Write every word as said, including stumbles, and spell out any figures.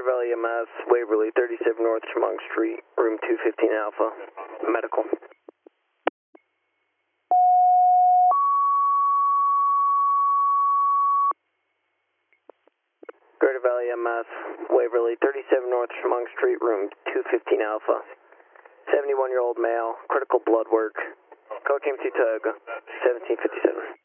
Greater Valley E M S, Waverly, thirty-seven North Chemung Street, room two fifteen Alpha, medical. Greater Valley E M S, Waverly, thirty-seven North Chemung Street, room two fifteen Alpha. seventy-one-year-old male, critical blood work. Code came to Tug, seventeen fifty-seven.